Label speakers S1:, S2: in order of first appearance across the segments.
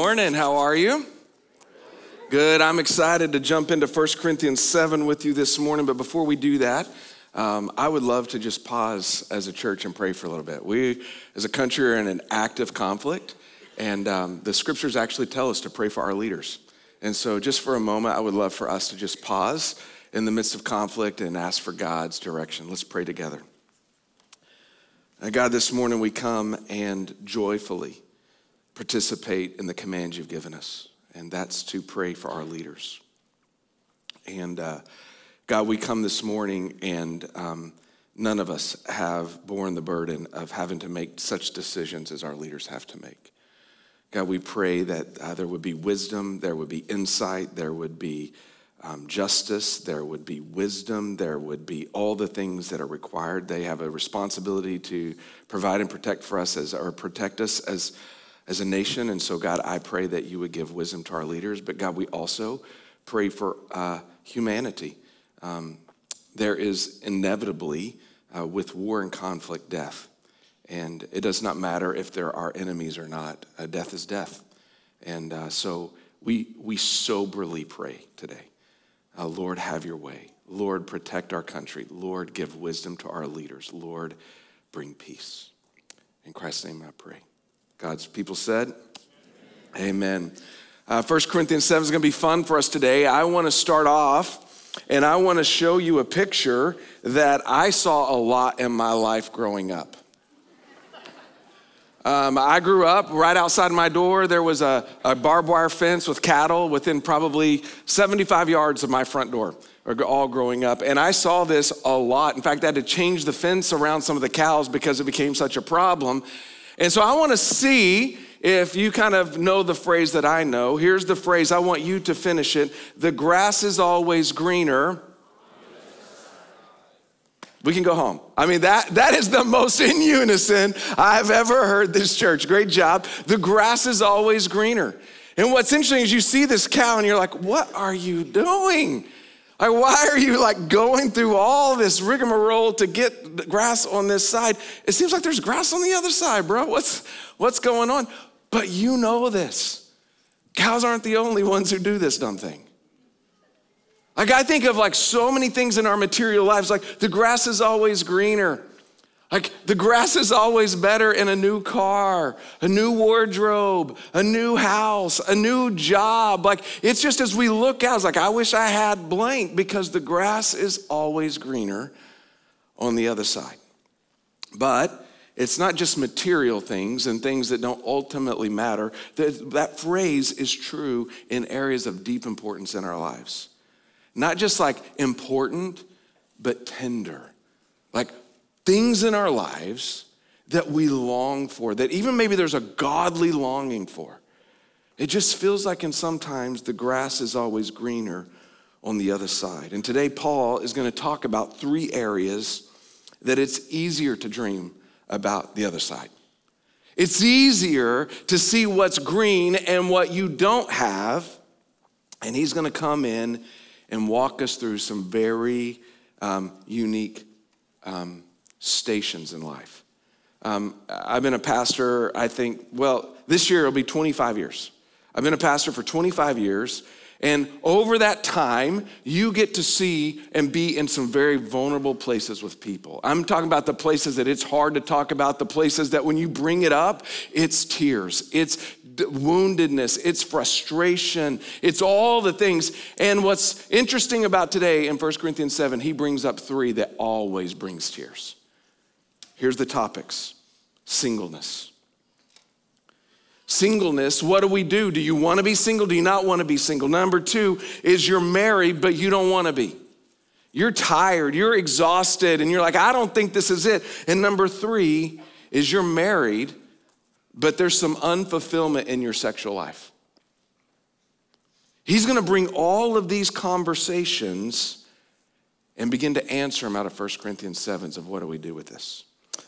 S1: morning. How are you? Good. I'm excited to jump into 1 Corinthians 7 with you this morning. But before we do that, I would love to just pause as a church and pray for a little bit. We, as a country, are in an active conflict. And the scriptures actually tell us to pray for our leaders. And so just for a moment, I would love for us to just pause in the midst of conflict and ask for God's direction. Let's pray together. God, this morning we come and joyfully participate in the command you've given us, and that's to pray for our leaders. And God, we come this morning and none of us have borne the burden of having to make such decisions as our leaders have to make. God, we pray that there would be wisdom, there would be insight, there would be justice, there would be wisdom, there would be all the things that are required. They have a responsibility to provide and protect for us protect us as a nation. And so, God, I pray that you would give wisdom to our leaders. But God, we also pray for humanity. There is inevitably, with war and conflict, death. And it does not matter if there are enemies or not. Death is death. And so we soberly pray today. Lord, have your way. Lord, protect our country. Lord, give wisdom to our leaders. Lord, bring peace. In Christ's name I pray. God's people said, amen. 1 Corinthians 7 is going to be fun for us today. I want to start off and I want to show you a picture that I saw a lot in my life growing up. I grew up right outside my door. There was a barbed wire fence with cattle within probably 75 yards of my front door, all growing up. And I saw this a lot. In fact, I had to change the fence around some of the cows because it became such a problem. And so I want to see if you kind of know the phrase that I know. Here's the phrase. I want you to finish it. The grass is always greener. We can go home. I mean, that is the most in unison I've ever heard this church. Great job. The grass is always greener. And what's interesting is you see this cow and you're like, what are you doing? Like, why are you like going through all this rigmarole to get the grass on this side? It seems like there's grass on the other side, bro. What's going on? But you know this. Cows aren't the only ones who do this dumb thing. Like, I think of like so many things in our material lives, like the grass is always greener. Like the grass is always better in a new car, a new wardrobe, a new house, a new job. Like it's just as we look out, it's like, I wish I had blank, because the grass is always greener on the other side. But it's not just material things and things that don't ultimately matter. That phrase is true in areas of deep importance in our lives. Not just like important, but tender. Like things in our lives that we long for, that even maybe there's a godly longing for. It just feels like in sometimes the grass is always greener on the other side. And today Paul is going to talk about 3 areas that it's easier to dream about the other side. It's easier to see what's green and what you don't have. And he's going to come in and walk us through some very unique stations in life. I've been a pastor, I think, this year it'll be 25 years. I've been a pastor for 25 years, and over that time, you get to see and be in some very vulnerable places with people. I'm talking about the places that it's hard to talk about, the places that when you bring it up, it's tears, it's woundedness, it's frustration, it's all the things. And what's interesting about today in 1 Corinthians 7, he brings up 3 that always brings tears. Here's the topics. Singleness. Singleness, what do? Do you want to be single? Do you not want to be single? Number 2 is you're married, but you don't want to be. You're tired, you're exhausted, and you're like, I don't think this is it. And number 3 is you're married, but there's some unfulfillment in your sexual life. He's going to bring all of these conversations and begin to answer them out of 1 Corinthians 7 of what do we do with this.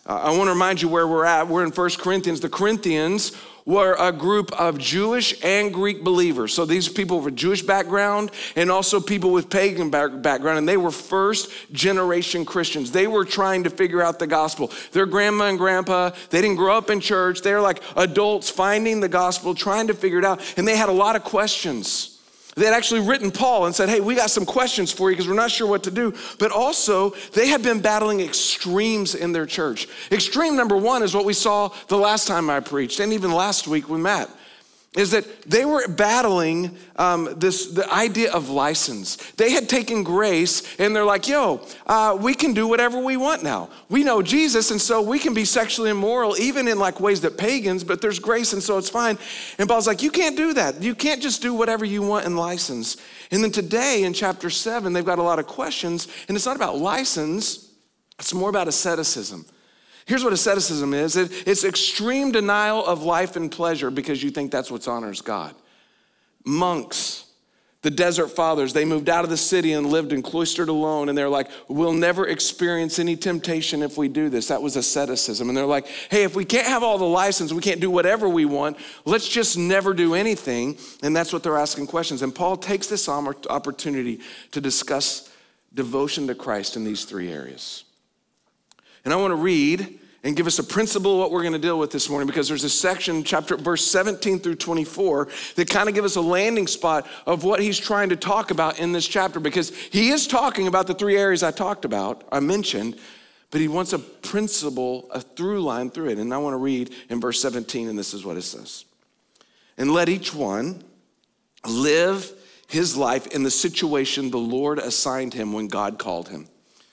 S1: I want to remind you where we're at. We're in 1 Corinthians. The Corinthians were a group of Jewish and Greek believers. So these people were Jewish background and also people with pagan background, and they were first generation Christians. They were trying to figure out the gospel. Their grandma and grandpa, they didn't grow up in church. They were like adults finding the gospel, trying to figure it out, and they had a lot of questions. They had actually written Paul and said, hey, we got some questions for you because we're not sure what to do. But also, they had been battling extremes in their church. Extreme number one is what we saw the last time I preached, and even last week with Matt, is that they were battling the idea of license. They had taken grace, and they're like, we can do whatever we want now. We know Jesus, and so we can be sexually immoral, even in like ways that pagans, but there's grace, and so it's fine. And Paul's like, you can't do that. You can't just do whatever you want in license. And then today in chapter 7, they've got a lot of questions, and it's not about license, it's more about asceticism. Here's what asceticism is. It's extreme denial of life and pleasure because you think that's what honors God. Monks, the desert fathers, they moved out of the city and lived and cloistered alone, and they're like, we'll never experience any temptation if we do this. That was asceticism. And they're like, hey, if we can't have all the license, we can't do whatever we want, let's just never do anything. And that's what they're asking questions. And Paul takes this opportunity to discuss devotion to Christ in these three areas. And I want to read and give us a principle of what we're going to deal with this morning, because there's a section, verse 17 through 24, that kind of give us a landing spot of what he's trying to talk about in this chapter, because he is talking about the three areas I mentioned, but he wants a principle, a through line through it. And I want to read in verse 17, and this is what it says. And let each one live his life in the situation the Lord assigned him when God called him.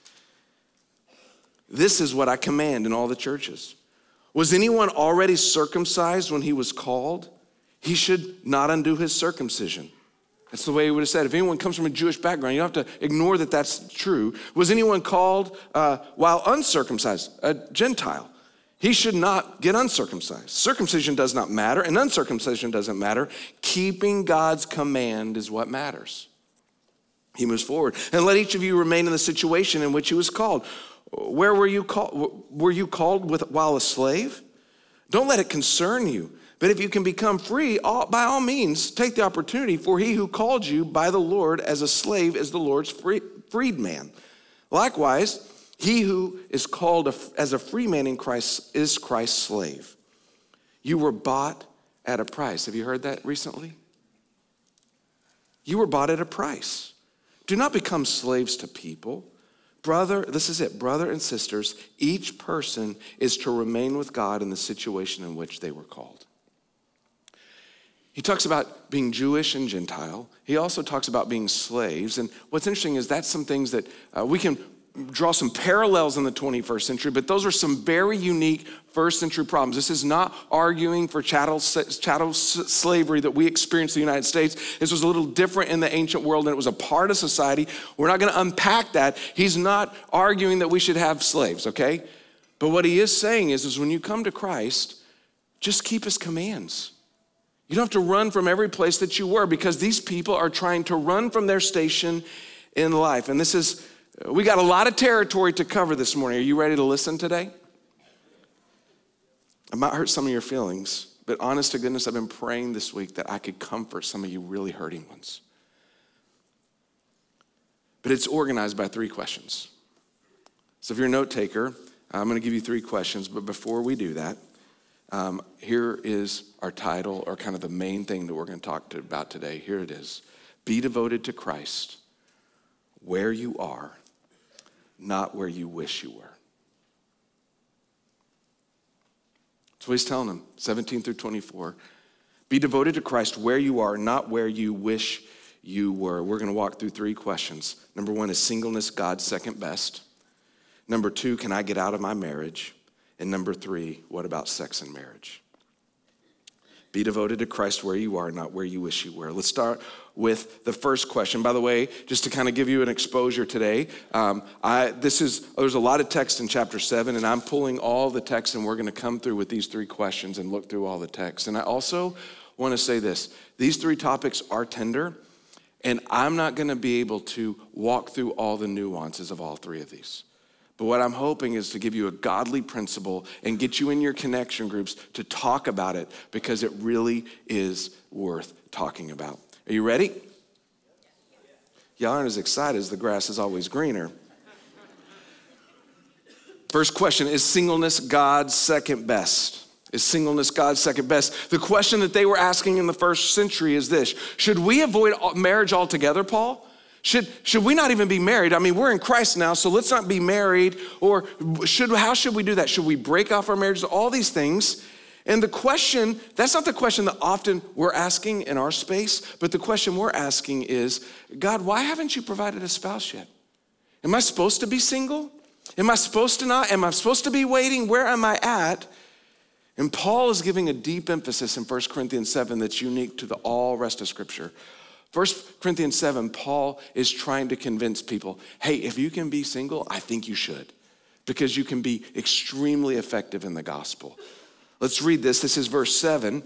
S1: This is what I command in all the churches. Was anyone already circumcised when he was called? He should not undo his circumcision. That's the way he would have said. If anyone comes from a Jewish background, you don't have to ignore that that's true. Was anyone called while uncircumcised, a Gentile? He should not get uncircumcised. Circumcision does not matter, and uncircumcision doesn't matter. Keeping God's command is what matters. He moves forward. And let each of you remain in the situation in which he was called. Where were you called? Were you called while a slave? Don't let it concern you. But if you can become free, by all means, take the opportunity. For he who called you by the Lord as a slave is the Lord's freedman. Likewise, he who is called as a free man in Christ is Christ's slave. You were bought at a price. Have you heard that recently? You were bought at a price. Do not become slaves to people. This is it, brother and sisters, each person is to remain with God in the situation in which they were called. He talks about being Jewish and Gentile. He also talks about being slaves. And what's interesting is that's some things that we can draw some parallels in the 21st century, but those are some very unique first century problems. This is not arguing for chattel slavery that we experienced in the United States. This was a little different in the ancient world, and it was a part of society. We're not going to unpack that. He's not arguing that we should have slaves, okay? But what he is saying is when you come to Christ, just keep his commands. You don't have to run from every place that you were, because these people are trying to run from their station in life. And we got a lot of territory to cover this morning. Are you ready to listen today? It might hurt some of your feelings, but honest to goodness, I've been praying this week that I could comfort some of you really hurting ones. But it's organized by 3 questions. So if you're a note taker, I'm going to give you 3 questions. But before we do that, here is our title, or kind of the main thing that we're going to talk about today. Here it is. Be devoted to Christ where you are, not where you wish you were. That's what he's telling them, 17 through 24. Be devoted to Christ where you are, not where you wish you were. We're going to walk through 3 questions. Number 1, is singleness God's second best? Number 2, can I get out of my marriage? And number 3, what about sex and marriage? Be devoted to Christ where you are, not where you wish you were. Let's start with the first question. By the way, just to kind of give you an exposure today, there's a lot of text in chapter 7, and I'm pulling all the text, and we're going to come through with these 3 questions and look through all the text. And I also want to say this. These 3 topics are tender, and I'm not going to be able to walk through all the nuances of all 3 of these. But what I'm hoping is to give you a godly principle and get you in your connection groups to talk about it, because it really is worth talking about. Are you ready? Y'all aren't as excited as the grass is always greener. First question, is singleness God's second best? Is singleness God's second best? The question that they were asking in the first century is this: should we avoid marriage altogether, Paul? Should we not even be married? I mean, we're in Christ now, so let's not be married. Or how should we do that? Should we break off our marriages? All these things. And the question, that's not the question that often we're asking in our space, but the question we're asking is, God, why haven't you provided a spouse yet? Am I supposed to be single? Am I supposed to not? Am I supposed to be waiting? Where am I at? And Paul is giving a deep emphasis in 1 Corinthians 7 that's unique to the all rest of Scripture. 1 Corinthians 7, Paul is trying to convince people, hey, if you can be single, I think you should, because you can be extremely effective in the gospel. Let's read this. This is verse 7.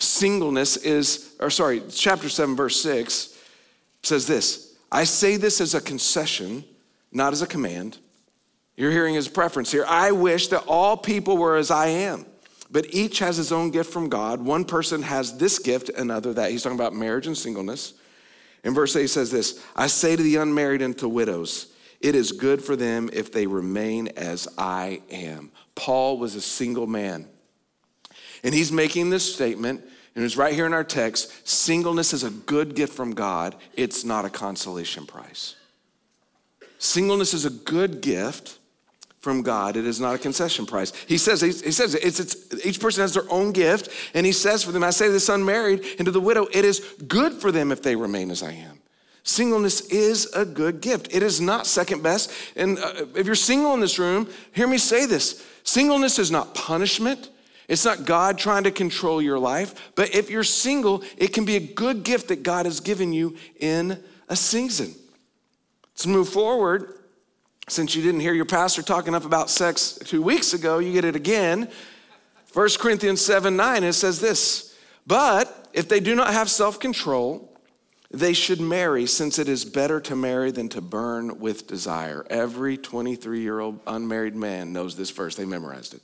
S1: Chapter 7, verse 6 says this: I say this as a concession, not as a command. You're hearing his preference here. I wish that all people were as I am, but each has his own gift from God. One person has this gift, another that. He's talking about marriage and singleness. In verse 8 he says this: I say to the unmarried and to widows, it is good for them if they remain as I am. Paul was a single man. And he's making this statement, and it's right here in our text: singleness is a good gift from God. It's not a consolation prize. Singleness is a good gift from God. It is not a concession prize. He says it's each person has their own gift, and he says for them, I say to this unmarried and to the widow, it is good for them if they remain as I am. Singleness is a good gift. It is not second best. And if you're single in this room, hear me say this: singleness is not punishment. It's not God trying to control your life. But if you're single, it can be a good gift that God has given you in a season. Let's move forward. Since you didn't hear your pastor talking enough about sex 2 weeks ago, you get it again. 1 Corinthians 7:9, it says this: but if they do not have self-control, they should marry, since it is better to marry than to burn with desire. Every 23-year-old unmarried man knows this verse. They memorized it.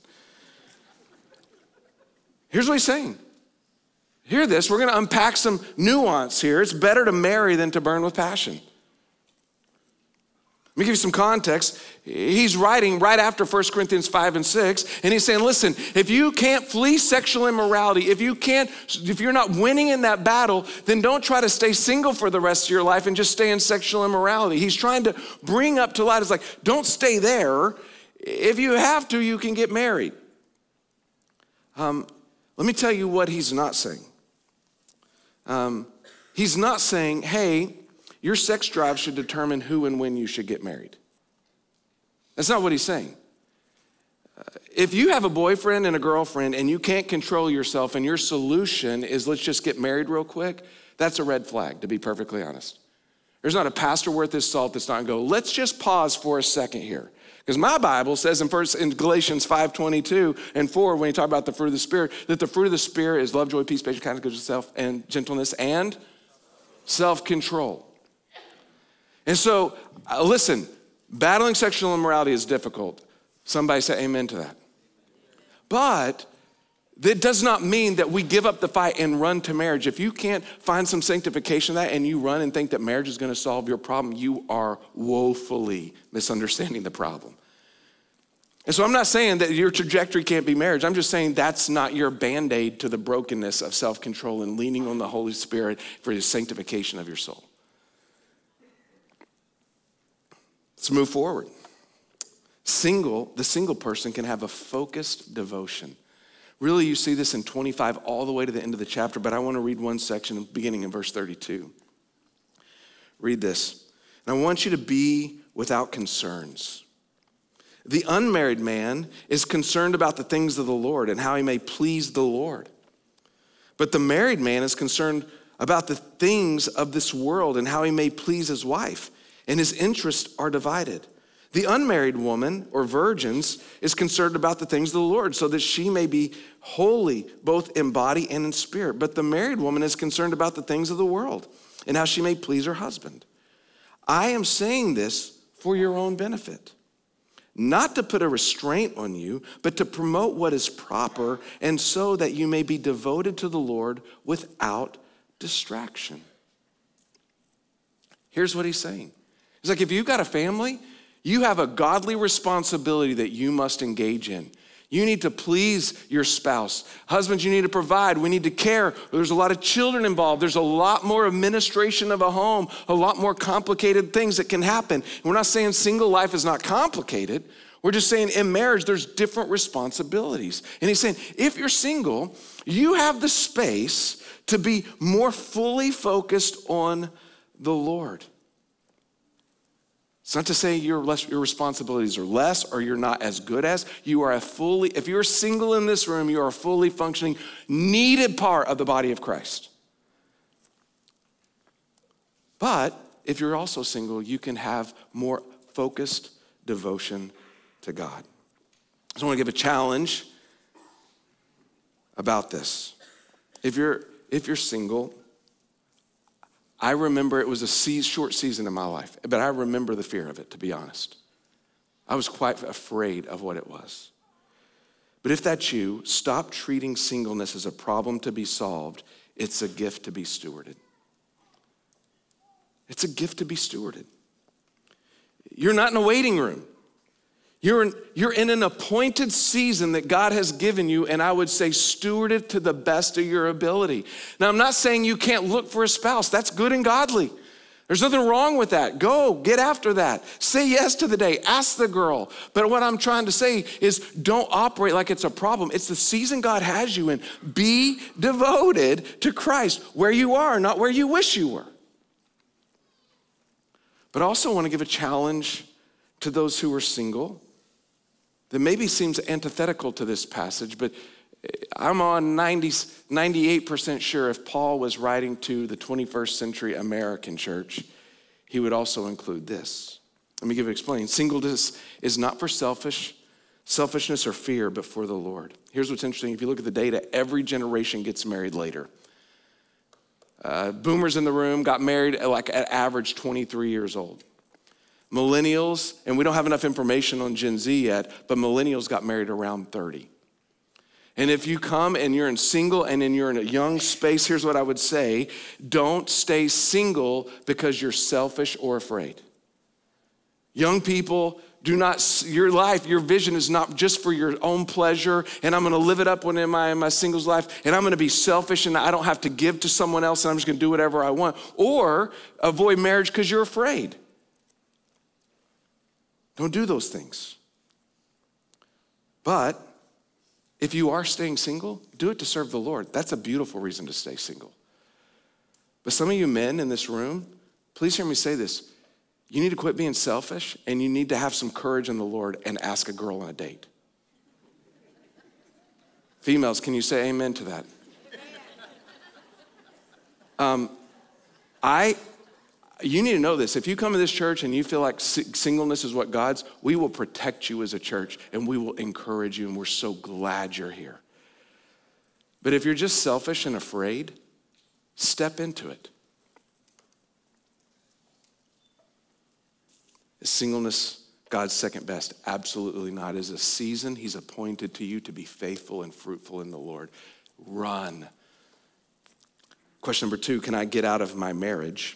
S1: Here's what he's saying. Hear this. We're going to unpack some nuance here. It's better to marry than to burn with passion. Let me give you some context. He's writing right after 1 Corinthians 5 and 6, and he's saying, listen, if you can't flee sexual immorality, if you're not winning in that battle, then don't try to stay single for the rest of your life and just stay in sexual immorality. He's trying to bring up to light, it's like, don't stay there. If you have to, you can get married. Let me tell you what he's not saying. He's not saying, hey, your sex drive should determine who and when you should get married. That's not what he's saying. If you have a boyfriend and a girlfriend and you can't control yourself and your solution is let's just get married real quick, that's a red flag, to be perfectly honest. There's not a pastor worth his salt that's not going to go, let's just pause for a second here. Because my Bible says in Galatians 5:22 and 4, when you talk about the fruit of the Spirit, that the fruit of the Spirit is love, joy, peace, patience, kindness, goodness, self, and gentleness, and self-control. And so, listen, battling sexual immorality is difficult. Somebody say amen to that. But that does not mean that we give up the fight and run to marriage. If you can't find some sanctification in that and you run and think that marriage is going to solve your problem, you are woefully misunderstanding the problem. And so I'm not saying that your trajectory can't be marriage. I'm just saying that's not your Band-Aid to the brokenness of self-control and leaning on the Holy Spirit for the sanctification of your soul. Let's move forward. The single person can have a focused devotion. Really, you see this in 25 all the way to the end of the chapter, but I want to read one section beginning in verse 32. Read this. And I want you to be without concerns. The unmarried man is concerned about the things of the Lord and how he may please the Lord. But the married man is concerned about the things of this world and how he may please his wife, and his interests are divided. The unmarried woman, or virgins, is concerned about the things of the Lord so that she may be holy both in body and in spirit. But the married woman is concerned about the things of the world and how she may please her husband. I am saying this for your own benefit. not to put a restraint on you, but to promote what is proper, and so that you may be devoted to the Lord without distraction. Here's what he's saying. He's like, if you've got a family, you have a godly responsibility that you must engage in. You need to please your spouse. Husbands, you need to provide. We need to care. There's a lot of children involved. There's a lot more administration of a home, a lot more complicated things that can happen. We're not saying single life is not complicated. We're just saying in marriage, there's different responsibilities. And he's saying, if you're single, you have the space to be more fully focused on the Lord. It's not to say your responsibilities are less or you're not as good as. You are if you're single in this room, you are a fully functioning, needed part of the body of Christ. But if you're also single, you can have more focused devotion to God. So I want to give a challenge about this. If you're single, I remember it was a short season in my life, but I remember the fear of it, to be honest. I was quite afraid of what it was. But if that's you, stop treating singleness as a problem to be solved. It's a gift to be stewarded. It's a gift to be stewarded. You're not in a waiting room. You're in an appointed season that God has given you, and I would say steward it to the best of your ability. Now, I'm not saying you can't look for a spouse. That's good and godly. There's nothing wrong with that. Go, get after that. Say yes to the day. Ask the girl. But what I'm trying to say is don't operate like it's a problem. It's the season God has you in. Be devoted to Christ where you are, not where you wish you were. But I also want to give a challenge to those who are single that maybe seems antithetical to this passage, but I'm on 98% sure if Paul was writing to the 21st century American church, he would also include this. Let me explain. Singleness is not for selfishness or fear, but for the Lord. Here's what's interesting. If you look at the data, every generation gets married later. Boomers in the room got married at average 23 years old. Millennials, and we don't have enough information on Gen Z yet, but millennials got married around 30. And if you come and you're you're in a young space, here's what I would say. Don't stay single because you're selfish or afraid. Young people, your vision is not just for your own pleasure, and I'm gonna live it up when in my singles life, and I'm gonna be selfish and I don't have to give to someone else and I'm just gonna do whatever I want. Or avoid marriage because you're afraid. Don't do those things. But if you are staying single, do it to serve the Lord. That's a beautiful reason to stay single. But some of you men in this room, please hear me say this. You need to quit being selfish and you need to have some courage in the Lord and ask a girl on a date. Females, can you say amen to that? You need to know this. If you come to this church and you feel like singleness is what God's, we will protect you as a church and we will encourage you, and we're so glad you're here. But if you're just selfish and afraid, step into it. Is singleness God's second best? Absolutely not. As a season, he's appointed to you to be faithful and fruitful in the Lord. Run. Question number 2, can I get out of my marriage?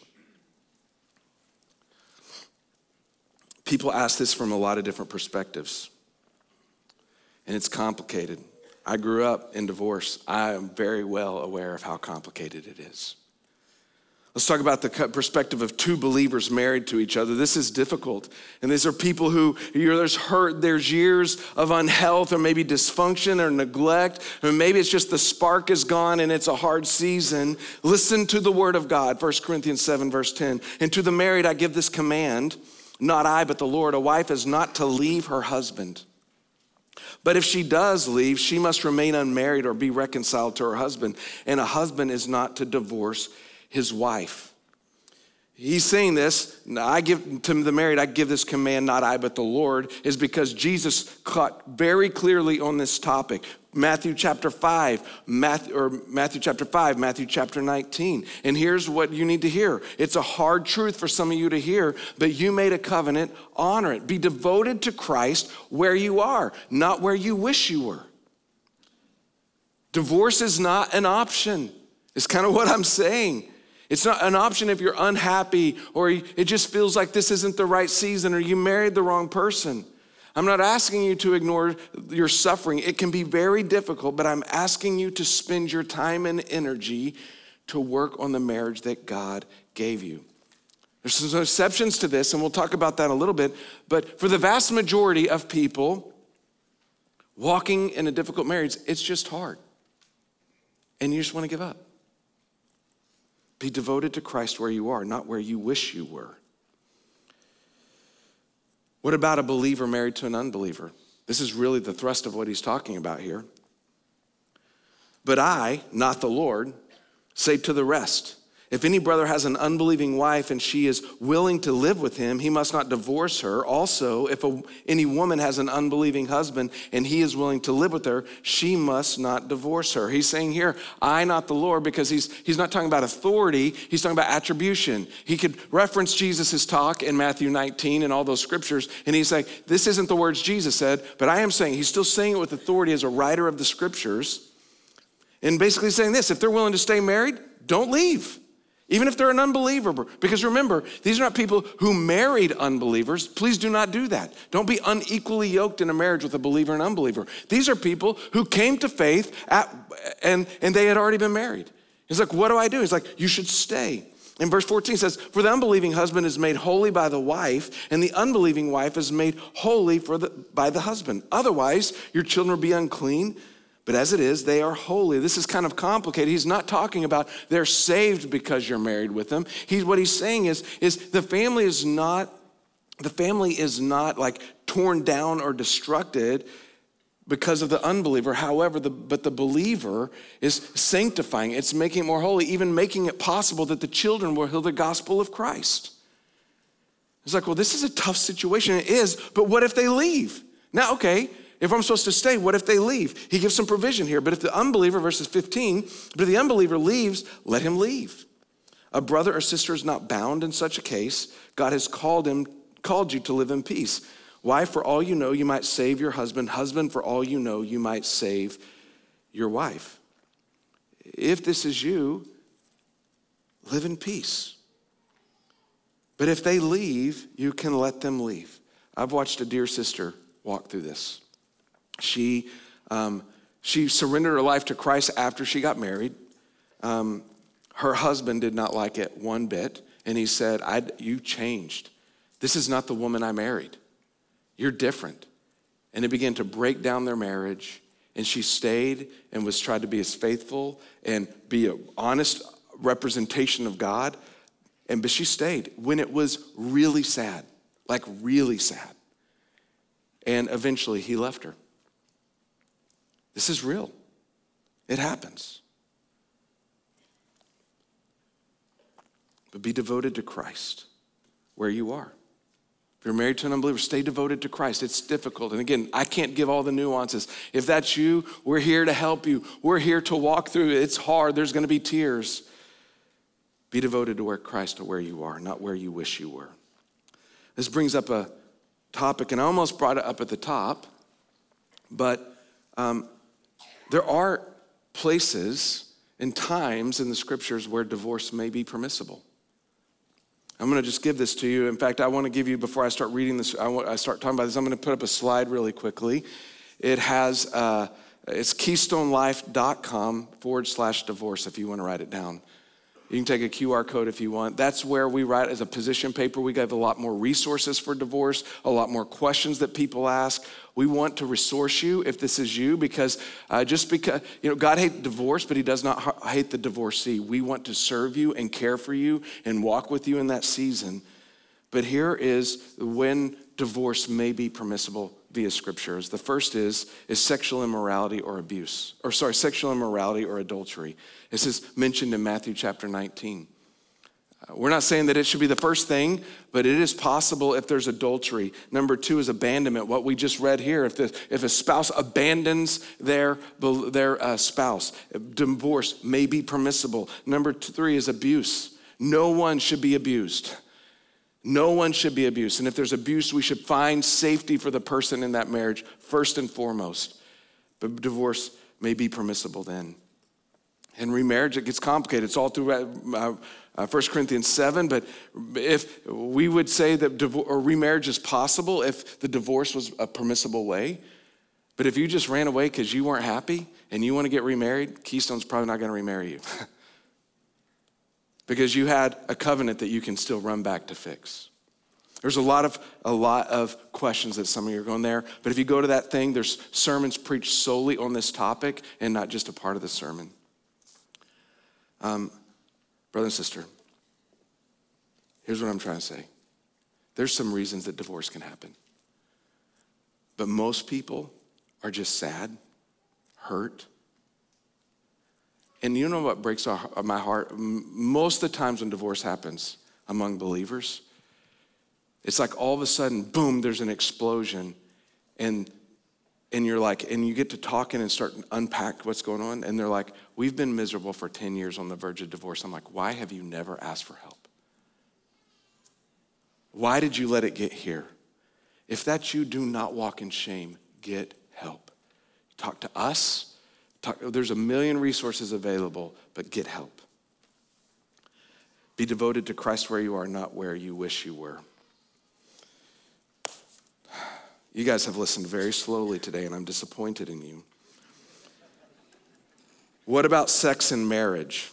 S1: People ask this from a lot of different perspectives, and it's complicated. I grew up in divorce. I am very well aware of how complicated it is. Let's talk about the perspective of two believers married to each other. This is difficult, and these are people who, there's hurt, there's years of unhealth or maybe dysfunction or neglect, or maybe it's just the spark is gone and it's a hard season. Listen to the word of God, 1 Corinthians 7, verse 10. And to the married I give this command, not I, but the Lord. A wife is not to leave her husband. But if she does leave, she must remain unmarried or be reconciled to her husband. And a husband is not to divorce his wife. He's saying this, I give to the married, I give this command, not I, but the Lord, is because Jesus caught very clearly on this topic. Matthew chapter 5, Matthew chapter 19. And here's what you need to hear. It's a hard truth for some of you to hear, but you made a covenant, honor it. Be devoted to Christ where you are, not where you wish you were. Divorce is not an option. It's kind of what I'm saying. It's not an option if you're unhappy or it just feels like this isn't the right season or you married the wrong person. I'm not asking you to ignore your suffering. It can be very difficult, but I'm asking you to spend your time and energy to work on the marriage that God gave you. There's some exceptions to this, and we'll talk about that a little bit, but for the vast majority of people, walking in a difficult marriage, it's just hard. And you just want to give up. Be devoted to Christ where you are, not where you wish you were. What about a believer married to an unbeliever? This is really the thrust of what he's talking about here. But I, not the Lord, say to the rest, if any brother has an unbelieving wife and she is willing to live with him, he must not divorce her. Also, if any woman has an unbelieving husband and he is willing to live with her, she must not divorce her. He's saying here, I, not the Lord, because he's not talking about authority, he's talking about attribution. He could reference Jesus' talk in Matthew 19 and all those scriptures, and he's like, this isn't the words Jesus said, but I am saying, he's still saying it with authority as a writer of the scriptures, and basically saying this, if they're willing to stay married, don't leave. Even if they're an unbeliever. Because remember, these are not people who married unbelievers. Please do not do that. Don't be unequally yoked in a marriage with a believer and unbeliever. These are people who came to faith and they had already been married. He's like, what do I do? He's like, you should stay. In verse 14 says, for the unbelieving husband is made holy by the wife, and the unbelieving wife is made holy by the husband. Otherwise, your children will be unclean. But as it is, they are holy. This is kind of complicated. He's not talking about they're saved because you're married with them. What he's saying is the family is not like torn down or destructed because of the unbeliever. However, but the believer is sanctifying. It's making it more holy, even making it possible that the children will hear the gospel of Christ. It's like, well, this is a tough situation. It is, but what if they leave? Now, okay, if I'm supposed to stay, what if they leave? He gives some provision here. But if the unbeliever, verses 15, but if the unbeliever leaves, let him leave. A brother or sister is not bound in such a case. God has called you to live in peace. Wife, for all you know, you might save your husband. Husband, for all you know, you might save your wife. If this is you, live in peace. But if they leave, you can let them leave. I've watched a dear sister walk through this. She surrendered her life to Christ after she got married. Her husband did not like it one bit, and he said, you changed. This is not the woman I married. You're different. And it began to break down their marriage, and she stayed and was tried to be as faithful and be an honest representation of God. But she stayed when it was really sad, like really sad. And eventually he left her. This is real. It happens. But be devoted to Christ where you are. If you're married to an unbeliever, stay devoted to Christ. It's difficult. And again, I can't give all the nuances. If that's you, we're here to help you. We're here to walk through it. It's hard. There's going to be tears. Be devoted to where Christ or where you are, not where you wish you were. This brings up a topic, and I almost brought it up at the top, but there are places and times in the scriptures where divorce may be permissible. I'm going to just give this to you. In fact, I want to give you, before I start reading this, I start talking about this, I'm going to put up a slide really quickly. It has, it's keystonelife.com/divorce if you want to write it down. You can take a QR code if you want. That's where we write as a position paper. We have a lot more resources for divorce, a lot more questions that people ask. We want to resource you if this is you, because God hates divorce, but he does not hate the divorcee. We want to serve you and care for you and walk with you in that season. But here is when divorce may be permissible via scriptures. The first is sexual immorality or sexual immorality or adultery. This is mentioned in Matthew chapter 19. We're not saying that it should be the first thing, but it is possible if there's adultery. Number 2 is abandonment. What we just read here, if a spouse abandons their spouse, divorce may be permissible. Number 3 is abuse. No one should be abused. No one should be abused. And if there's abuse, we should find safety for the person in that marriage first and foremost. But divorce may be permissible then. In remarriage, it gets complicated. It's all through 1 Corinthians 7, but if we would say that remarriage is possible if the divorce was a permissible way, but if you just ran away because you weren't happy and you want to get remarried, Keystone's probably not going to remarry you. Because you had a covenant that you can still run back to fix. There's a lot of questions that some of you are going there, but if you go to that thing, there's sermons preached solely on this topic and not just a part of the sermon. Brother and sister, here's what I'm trying to say. There's some reasons that divorce can happen. But most people are just sad, hurt. And you know what breaks my heart? Most of the times when divorce happens among believers, it's like all of a sudden, boom, there's an explosion. And you're like, and you get to talking and start to unpack what's going on. And they're like, we've been miserable for 10 years on the verge of divorce. I'm like, why have you never asked for help? Why did you let it get here? If that's you, do not walk in shame. Get help. Talk to us. There's a million resources available, but get help. Be devoted to Christ where you are, not where you wish you were. You guys have listened very slowly today, and I'm disappointed in you. What about sex and marriage?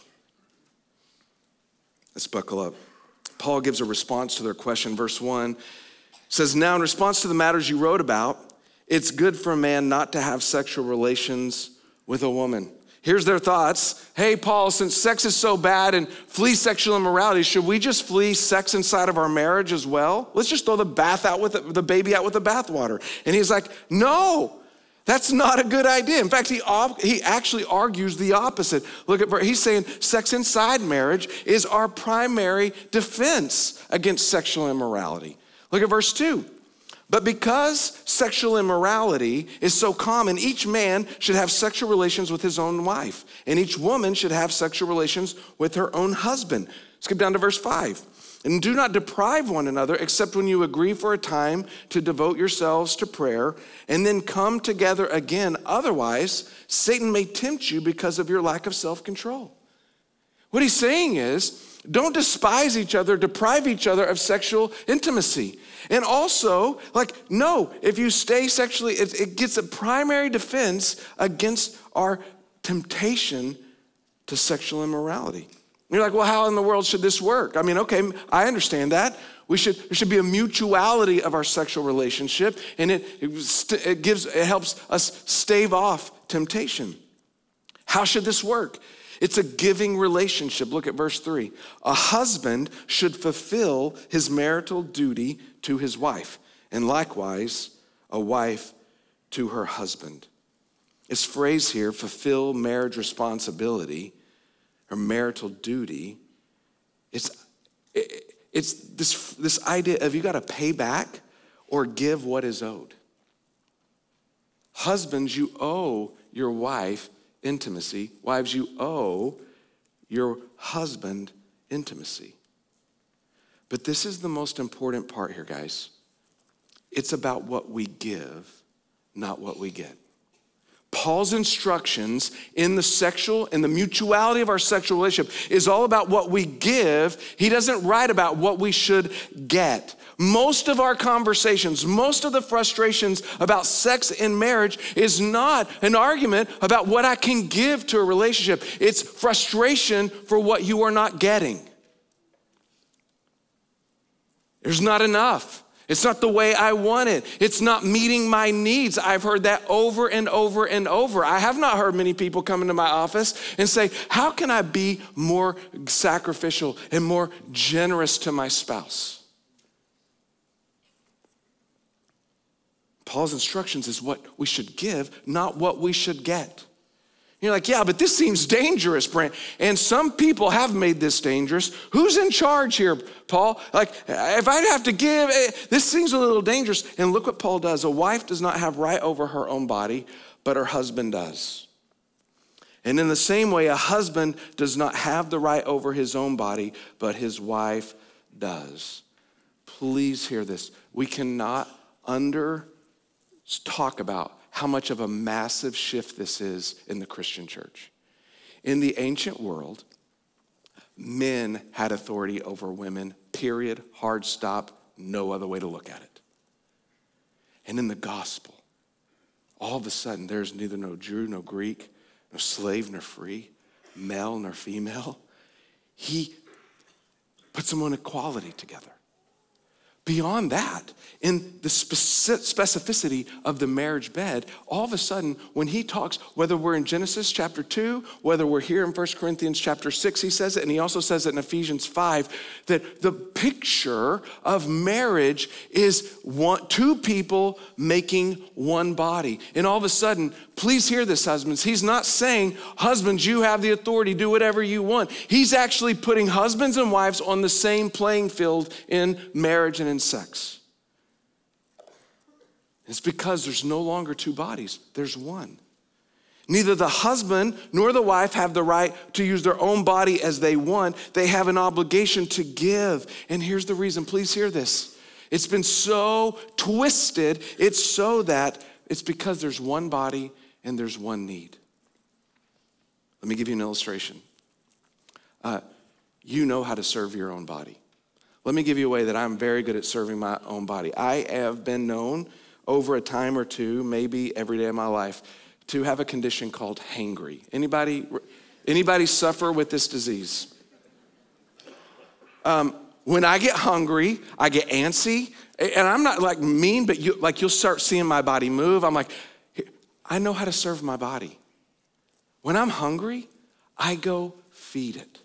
S1: Let's buckle up. Paul gives a response to their question. Verse 1 says, now in response to the matters you wrote about, it's good for a man not to have sexual relations with a woman. Here's their thoughts. Hey, Paul, since sex is so bad and flee sexual immorality, should we just flee sex inside of our marriage as well? Let's just throw the baby out with the bathwater. And he's like, no, that's not a good idea. In fact, he actually argues the opposite. He's saying sex inside marriage is our primary defense against sexual immorality. Look at verse 2. But because sexual immorality is so common, each man should have sexual relations with his own wife, and each woman should have sexual relations with her own husband. Skip down to verse 5. And do not deprive one another except when you agree for a time to devote yourselves to prayer and then come together again. Otherwise, Satan may tempt you because of your lack of self-control. What he's saying is, don't despise each other, deprive each other of sexual intimacy. And also, no, if you stay sexually, it gets a primary defense against our temptation to sexual immorality. You're like, well, how in the world should this work? I mean, okay, I understand that. There should be a mutuality of our sexual relationship, and it helps us stave off temptation. How should this work? It's a giving relationship. Look at verse 3. A husband should fulfill his marital duty to his wife, and likewise, a wife to her husband. This phrase here, fulfill marriage responsibility, or marital duty, it's this idea of you got to pay back or give what is owed. Husbands, you owe your wife intimacy. Wives, you owe your husband intimacy. But this is the most important part here, guys. It's about what we give, not what we get. Paul's instructions in the mutuality of our sexual relationship is all about what we give. He doesn't write about what we should get. Most of our conversations, most of the frustrations about sex in marriage is not an argument about what I can give to a relationship. It's frustration for what you are not getting. There's not enough. It's not the way I want it. It's not meeting my needs. I've heard that over and over and over. I have not heard many people come into my office and say, how can I be more sacrificial and more generous to my spouse? Paul's instructions is what we should give, not what we should get. You're like, yeah, but this seems dangerous, Brent. And some people have made this dangerous. Who's in charge here, Paul? Like, if I'd have to give, this seems a little dangerous. And look what Paul does. A wife does not have right over her own body, but her husband does. And in the same way, a husband does not have the right over his own body, but his wife does. Please hear this. We cannot talk about how much of a massive shift this is in the Christian church. In the ancient world, men had authority over women, period, hard stop, no other way to look at it. And in the gospel, all of a sudden, there's neither no Jew, no Greek, no slave, nor free, male, nor female. He puts them on equality together. Beyond that, in the specificity of the marriage bed, all of a sudden, when he talks, whether we're in Genesis chapter 2, whether we're here in 1 Corinthians chapter 6, he says it, and he also says it in Ephesians 5, that the picture of marriage is two people making one body. And all of a sudden, please hear this, husbands. He's not saying, husbands, you have the authority, do whatever you want. He's actually putting husbands and wives on the same playing field in marriage and in sex. It's because there's no longer two bodies, there's one. Neither the husband nor the wife have the right to use their own body as they want. They have an obligation to give. And here's the reason, please hear this. It's been so twisted, it's because there's one body and there's one need. Let me give you an illustration. You know how to serve your own body. Let me give you a way that I'm very good at serving my own body. I have been known over a time or two, maybe every day of my life, to have a condition called hangry. Anybody suffer with this disease? When I get hungry, I get antsy, and I'm not like mean, but you'll start seeing my body move. I'm like, I know how to serve my body. When I'm hungry, I go feed it.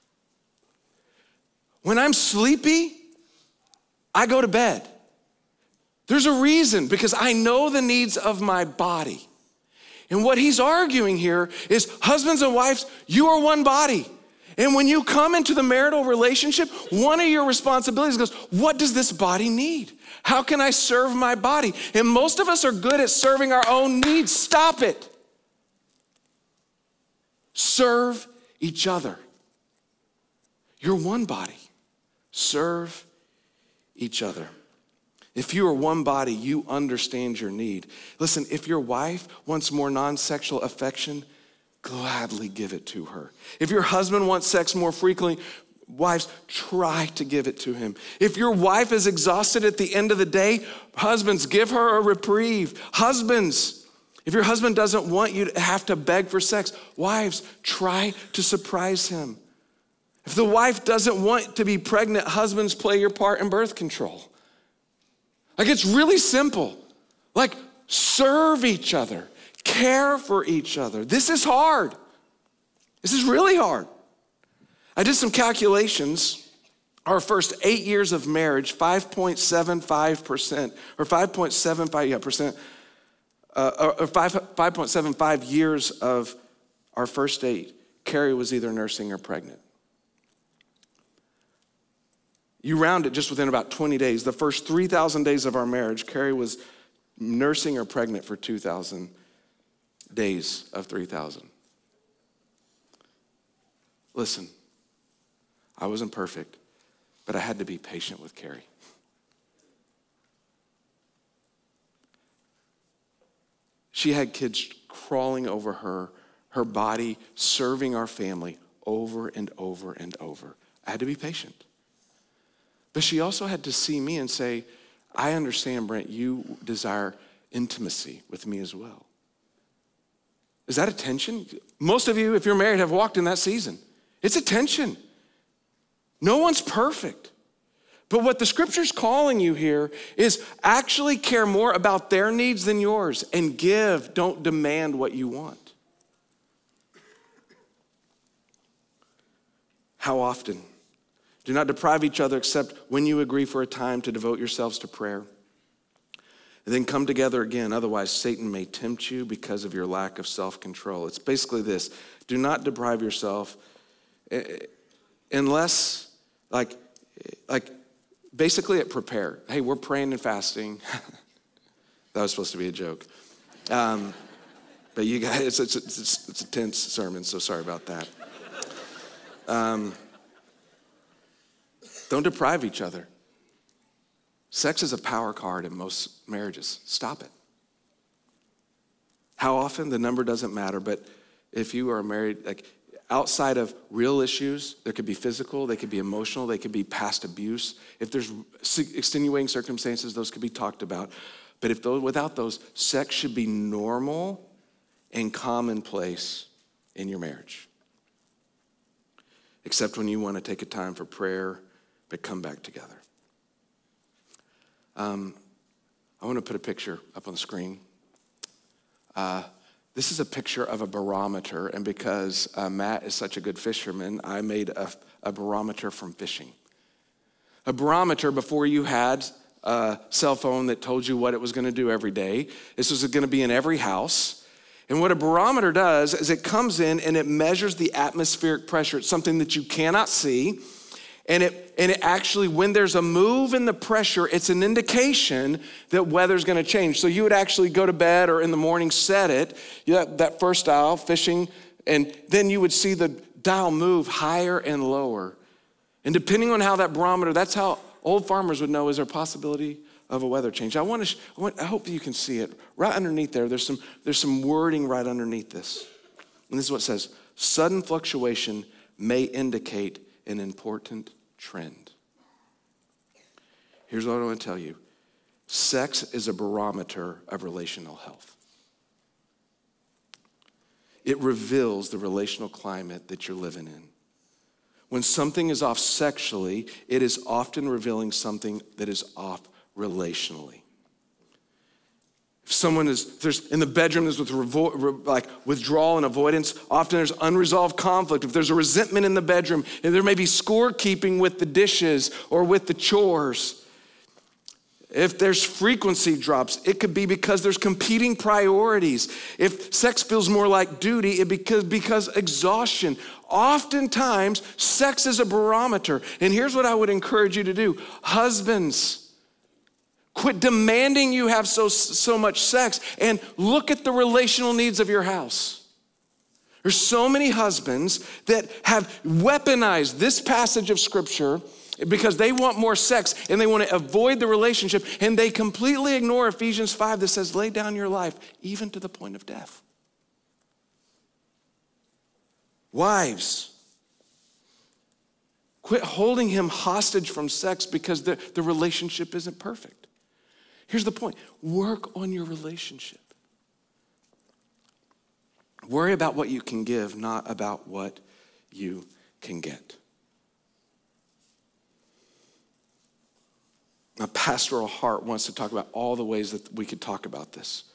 S1: When I'm sleepy, I go to bed. There's a reason, because I know the needs of my body. And what he's arguing here is, husbands and wives, you are one body. And when you come into the marital relationship, one of your responsibilities goes, what does this body need? How can I serve my body? And most of us are good at serving our own needs. Stop it. Serve each other. You're one body. Serve each other. If you are one body, you understand your need. Listen, if your wife wants more non-sexual affection, gladly give it to her. If your husband wants sex more frequently, wives, try to give it to him. If your wife is exhausted at the end of the day, husbands, give her a reprieve. Husbands, if your husband doesn't want you to have to beg for sex, wives, try to surprise him. If the wife doesn't want to be pregnant, husbands, play your part in birth control. Like, it's really simple. Like, serve each other, care for each other. This is hard. This is really hard. I did some calculations. Our first 8 years of marriage, 5.75%, or 5.75%, or 5.75 years of our first date, Carrie was either nursing or pregnant. You round it just within about 20 days. The first 3,000 days of our marriage, Carrie was nursing or pregnant for 2,000 days of 3,000. Listen, I wasn't perfect, but I had to be patient with Carrie. She had kids crawling over her body, serving our family over and over and over. I had to be patient. But she also had to see me and say, I understand, Brent, you desire intimacy with me as well. Is that a tension? Most of you, if you're married, have walked in that season. It's a tension. No one's perfect. But what the scripture's calling you here is actually care more about their needs than yours, and give, don't demand what you want. How often? Do not deprive each other except when you agree for a time to devote yourselves to prayer. And then come together again, otherwise Satan may tempt you because of your lack of self-control. It's basically this: do not deprive yourself unless, basically at prepare. Hey, we're praying and fasting. That was supposed to be a joke. But you guys, it's a tense sermon, so sorry about that. Don't deprive each other. Sex is a power card in most marriages. Stop it. How often? The number doesn't matter, but if you are married, outside of real issues, there could be physical, they could be emotional, they could be past abuse. If there's extenuating circumstances, those could be talked about. But without those, sex should be normal and commonplace in your marriage. Except when you want to take a time for prayer, but come back together. I want to put a picture up on the screen. This is a picture of a barometer, and because Matt is such a good fisherman, I made a barometer from fishing. A barometer before you had a cell phone that told you what it was going to do every day. This was going to be in every house. And what a barometer does is it comes in and it measures the atmospheric pressure. It's something that you cannot see. And it actually, when there's a move in the pressure, it's an indication that weather's going to change. So you would actually go to bed or in the morning set it, that first dial, fishing, and then you would see the dial move higher and lower. And depending on how that barometer, that's how old farmers would know, is there a possibility of a weather change? I hope you can see it. Right underneath there's some wording right underneath this. And this is what it says: sudden fluctuation may indicate an important trend. Here's what I want to tell you. Sex is a barometer of relational health. It reveals the relational climate that you're living in. When something is off sexually, it is often revealing something that is off relationally. If someone there's in the bedroom, there's withdrawal and avoidance. Often there's unresolved conflict. If there's a resentment in the bedroom, and there may be scorekeeping with the dishes or with the chores. If there's frequency drops, it could be because there's competing priorities. If sex feels more like duty, it because exhaustion. Oftentimes, sex is a barometer. And here's what I would encourage you to do. Husbands, quit demanding you have so much sex and look at the relational needs of your house. There's so many husbands that have weaponized this passage of scripture because they want more sex and they want to avoid the relationship, and they completely ignore Ephesians 5 that says, lay down your life even to the point of death. Wives, quit holding him hostage from sex because the relationship isn't perfect. Here's the point. Work on your relationship. Worry about what you can give, not about what you can get. A pastoral heart wants to talk about all the ways that we could talk about this.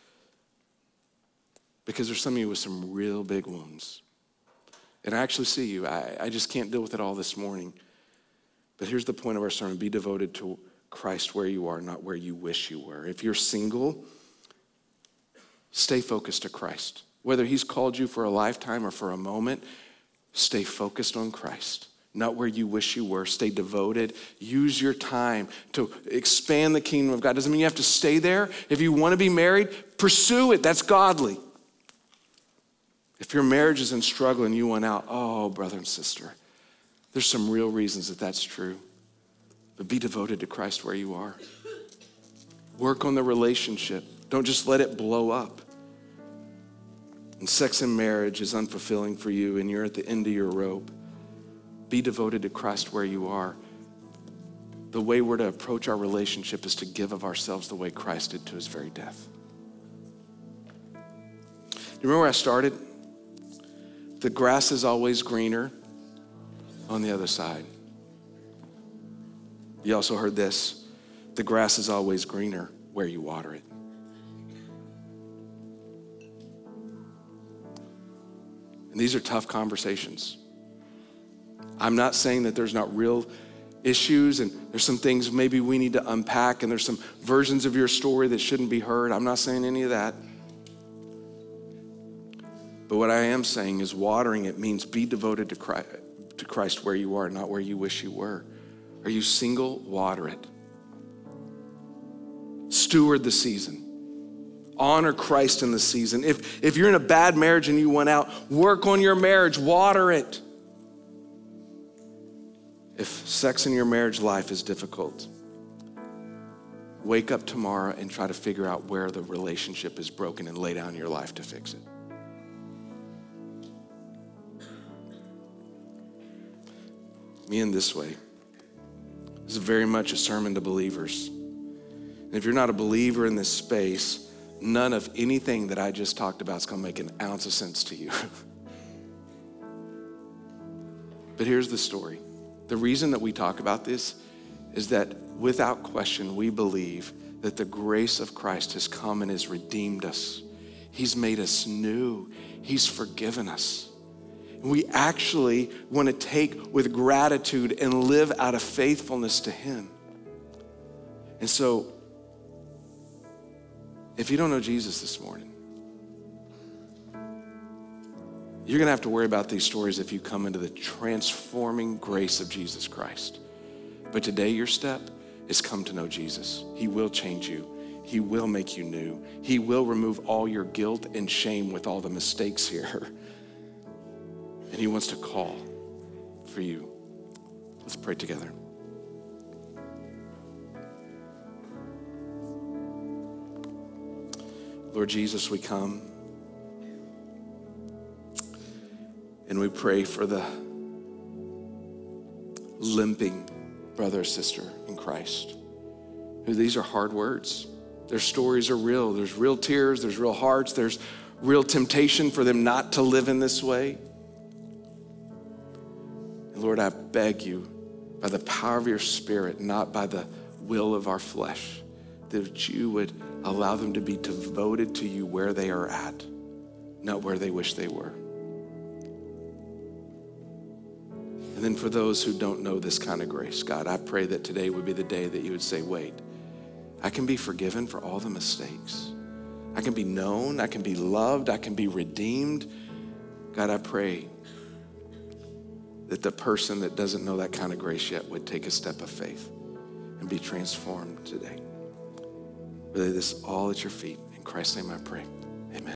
S1: Because there's some of you with some real big wounds. And I actually see you. I just can't deal with it all this morning. But here's the point of our sermon. Be devoted to Christ where you are, not where you wish you were. If you're single, stay focused to Christ. Whether he's called you for a lifetime or for a moment, stay focused on Christ. Not where you wish you were. Stay devoted. Use your time to expand the kingdom of God. Doesn't mean you have to stay there. If you want to be married, pursue it. That's godly. If your marriage is in struggle and you want out, oh, brother and sister, there's some real reasons that that's true. But be devoted to Christ where you are. Work on the relationship. Don't just let it blow up. And sex and marriage is unfulfilling for you and you're at the end of your rope. Be devoted to Christ where you are. The way we're to approach our relationship is to give of ourselves the way Christ did to his very death. You remember where I started? The grass is always greener on the other side. You also heard this. The grass is always greener where you water it. And these are tough conversations. I'm not saying that there's not real issues, and there's some things maybe we need to unpack, and there's some versions of your story that shouldn't be heard. I'm not saying any of that. But what I am saying is watering it means be devoted to Christ where you are, not where you wish you were. Are you single? Water it. Steward the season. Honor Christ in the season. If you're in a bad marriage and you went out, work on your marriage, water it. If sex in your marriage life is difficult, wake up tomorrow and try to figure out where the relationship is broken and lay down your life to fix it. Me in this way. This is very much a sermon to believers. And if you're not a believer in this space, none of anything that I just talked about is going to make an ounce of sense to you. But here's the story. The reason that we talk about this is that without question, we believe that the grace of Christ has come and has redeemed us. He's made us new. He's forgiven us. And we actually want to take with gratitude and live out of faithfulness to Him. And so, if you don't know Jesus this morning, you're going to have to worry about these stories if you come into the transforming grace of Jesus Christ. But today your step is come to know Jesus. He will change you. He will make you new. He will remove all your guilt and shame with all the mistakes here. And He wants to call for you. Let's pray together. Lord Jesus, we come and we pray for the limping brother or sister in Christ. These are hard words. Their stories are real. There's real tears. There's real hearts. There's real temptation for them not to live in this way. And Lord, I beg you, by the power of your Spirit, not by the will of our flesh, that you would allow them to be devoted to you where they are at, not where they wish they were. And then for those who don't know this kind of grace, God, I pray that today would be the day that you would say, wait, I can be forgiven for all the mistakes. I can be known, I can be loved, I can be redeemed. God, I pray that the person that doesn't know that kind of grace yet would take a step of faith and be transformed today. We lay this all at your feet. In Christ's name I pray.